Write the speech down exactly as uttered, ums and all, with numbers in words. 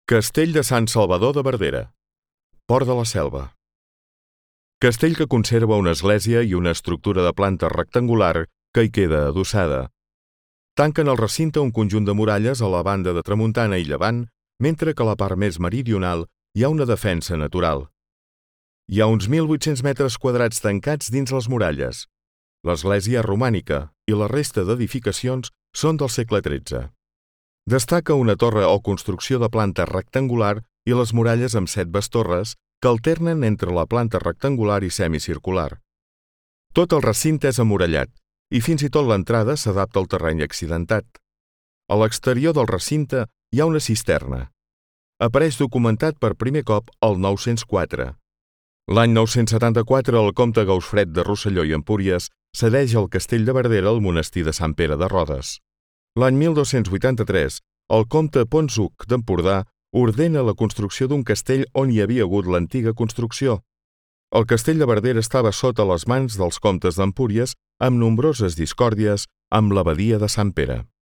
Castell de Sant Salvador de Verdera, Port de la Selva. Castell que conserva una església i una estructura de planta rectangular que hi queda adossada. Tanquen el recinte un conjunt de muralles a la banda de tramuntana i llevant, mentre que a la part més meridional hi ha una defensa natural. Hi ha uns mil vuit-cents metres quadrats tancats dins les muralles. L'església és romànica i la resta d'edificacions són del segle tretze. Destaca una torre o construcció de planta rectangular i les muralles amb set bestorres que alternen entre la planta rectangular i semicircular. Tot el recinte és emmurallat i fins i tot l'entrada s'adapta al terreny accidentat. A l'exterior del recinte hi ha una cisterna. Apareix documentat per primer cop el nou-cents quatre. L'any nou-cents setanta-quatre el comte Gausfred de Rosselló i Empúries cedeix el castell de Verdera al monestir de Sant Pere de Rodes. L'any mil dos-cents vuitanta-tres, el comte Ponshuc d'Empordà ordena la construcció d'un castell on hi havia hagut l'antiga construcció. El castell de Verdera estava sota les mans dels comtes d'Empúries amb nombroses discòrdies amb l'abadia de Sant Pere.